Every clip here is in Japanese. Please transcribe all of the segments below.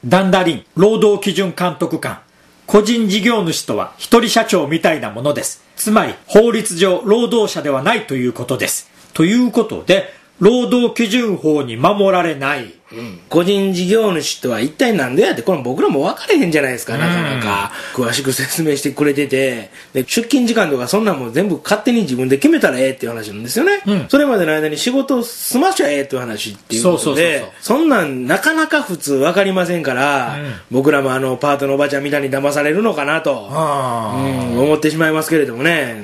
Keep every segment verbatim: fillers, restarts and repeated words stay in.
ダンダリン労働基準監督官、個人事業主とは一人社長みたいなものです。つまり法律上労働者ではないということです。ということで労働基準法に守られない、 うん、個人事業主とは一体何でやって、これ僕らも分かれへんじゃないですか。なかなか詳しく説明してくれてて、で出勤時間とかそんなんも全部勝手に自分で決めたらええっていう話なんですよね、うん、それまでの間に仕事を済ましちゃええっていう話っていうことで、そんなんなかなか普通分かりませんから、うん、僕らもあのパートのおばちゃんみたいに騙されるのかなと、うん、思ってしまいますけれどもね、 うん、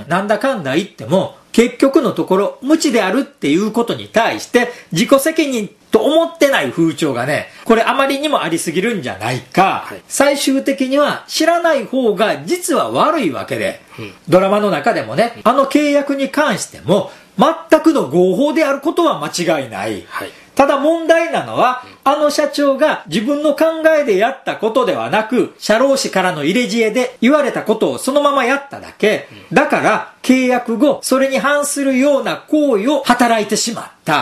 なんだかんだ言っても結局のところ無知であるっていうことに対して自己責任と思ってない風潮がね、これあまりにもありすぎるんじゃないか、はい、最終的には知らない方が実は悪いわけで、うん、ドラマの中でもね、あの契約に関しても全くの合法であることは間違いない、はい、ただ問題なのは、あの社長が自分の考えでやったことではなく、社労士からの入れ知恵で言われたことをそのままやっただけ。だから契約後、それに反するような行為を働いてしまった。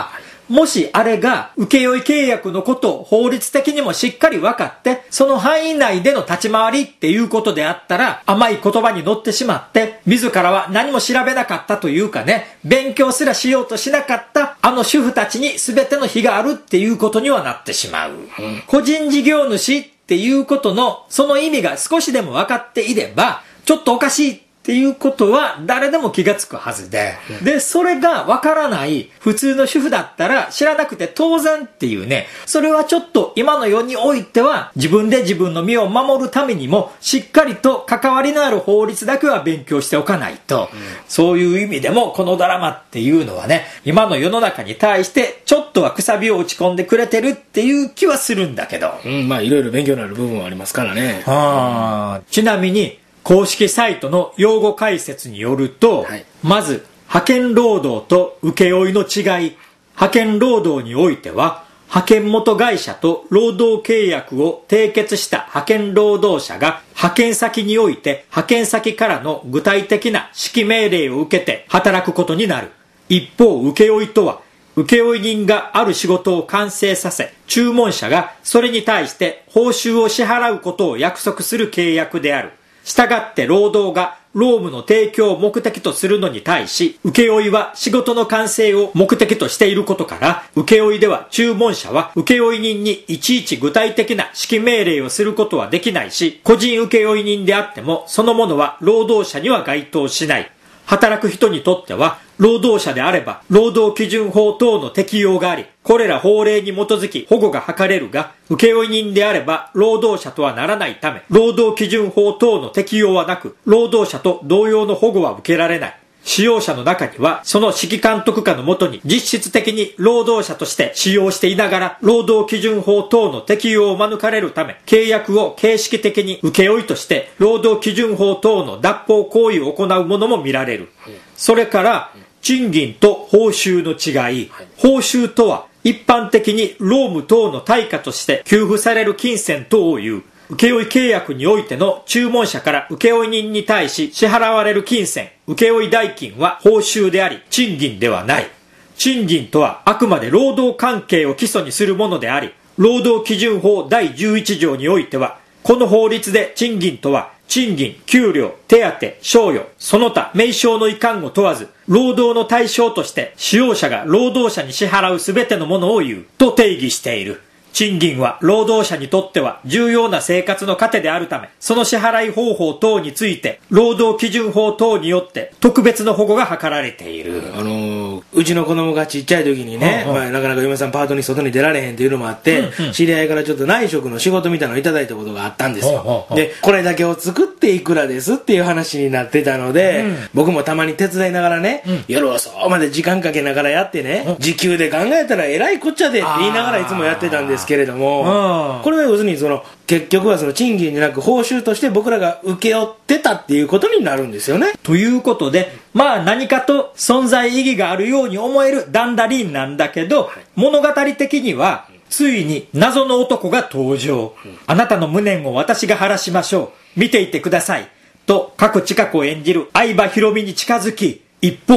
もしあれが請負契約のことを法律的にもしっかり分かって、その範囲内での立ち回りっていうことであったら、甘い言葉に乗ってしまって、自らは何も調べなかったというかね、勉強すらしようとしなかったあの主婦たちに全ての非があるっていうことにはなってしまう。うん、個人事業主っていうことのその意味が少しでも分かっていれば、ちょっとおかしいっていうことは誰でも気がつくはずで、で、それがわからない普通の主婦だったら知らなくて当然っていうね、それはちょっと今の世においては自分で自分の身を守るためにもしっかりと関わりのある法律だけは勉強しておかないと、うん、そういう意味でもこのドラマっていうのはね、今の世の中に対してちょっとはくさびを打ち込んでくれてるっていう気はするんだけど、 うん、まあいろいろ勉強になる部分はありますからね。 あ、ちなみに公式サイトの用語解説によると、はい、まず派遣労働と請負の違い。派遣労働においては派遣元会社と労働契約を締結した派遣労働者が派遣先において派遣先からの具体的な指揮命令を受けて働くことになる。一方請負とは請負人がある仕事を完成させ、注文者がそれに対して報酬を支払うことを約束する契約である。したがって労働が労務の提供を目的とするのに対し、請負は仕事の完成を目的としていることから、請負では注文者は請負人にいちいち具体的な指揮命令をすることはできないし、個人請負人であってもそのものは労働者には該当しない。働く人にとっては、労働者であれば、労働基準法等の適用があり、これら法令に基づき保護が図れるが、請負人であれば、労働者とはならないため、労働基準法等の適用はなく、労働者と同様の保護は受けられない。使用者の中には、その指揮監督下のもとに実質的に労働者として使用していながら、労働基準法等の適用を免れるため、契約を形式的に請負として、労働基準法等の脱法行為を行うものも見られる。それから、賃金と報酬の違い。報酬とは、一般的に労務等の対価として給付される金銭等を言う。請負契約においての注文者から請負人に対し支払われる金銭、請負代金は報酬であり、賃金ではない。賃金とはあくまで労働関係を基礎にするものであり、労働基準法だいじゅういち条においては、この法律で賃金とは、賃金、給料、手当、賞与、その他名称の遺憾を問わず、労働の対象として使用者が労働者に支払うすべてのものを言うと定義している。賃金は労働者にとっては重要な生活の糧であるため、その支払い方法等について、労働基準法等によって特別の保護が図られている。 あのー、うちの子供がちっちゃい時にね、うんうん、まあ、なかなか嫁さんパートに外に出られへんっていうのもあって、うんうん、知り合いからちょっと内職の仕事みたいなのをいただいたことがあったんですよ。うんうんうん、で、これだけを作っていくらですっていう話になってたので、うん、僕もたまに手伝いながらね、うん、夜遅うまで時間かけながらやってね、うん、時給で考えたらえらいこっちゃでって言いながらいつもやってたんですけれども、これは要するにその結局はその賃金じゃなく報酬として僕らが請け負ってたっていうことになるんですよね。 ということで、まあ何かと存在意義があるように思えるダンダリンなんだけど、はい、物語的にはついに謎の男が登場、うん、あなたの無念を私が晴らしましょう、見ていてくださいと各近くを演じる相葉ひろみに近づき、一方で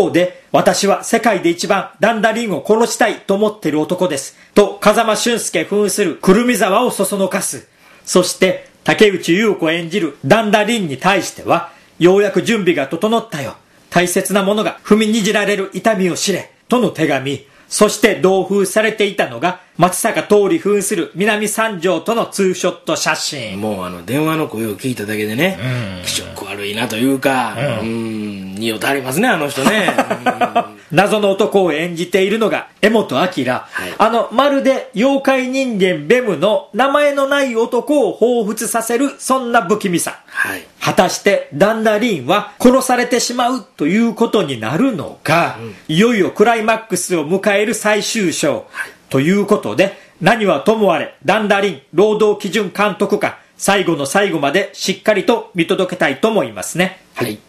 私は世界で一番ダンダリンを殺したいと思っている男です。と風間俊介扮するくるみ沢をそそのかす。そして竹内優子演じるダンダリンに対しては、ようやく準備が整ったよ。大切なものが踏みにじられる痛みを知れ。との手紙。そして同封されていたのが松坂桃李扮する南三条とのツーショット写真。 もうあの電話の声を聞いただけでね、うん、気色悪いなというか、うん、うん匂ってありますねあの人ね。 謎の男を演じているのが柄本明、はい、あのまるで妖怪人間ベムの名前のない男を彷彿させるそんな不気味さ、はい、果たしてダンダリンは殺されてしまうということになるのか、うん、いよいよクライマックスを迎える最終章、はい、ということで何はともあれダンダリン労働基準監督官最後の最後までしっかりと見届けたいと思いますね。 はい。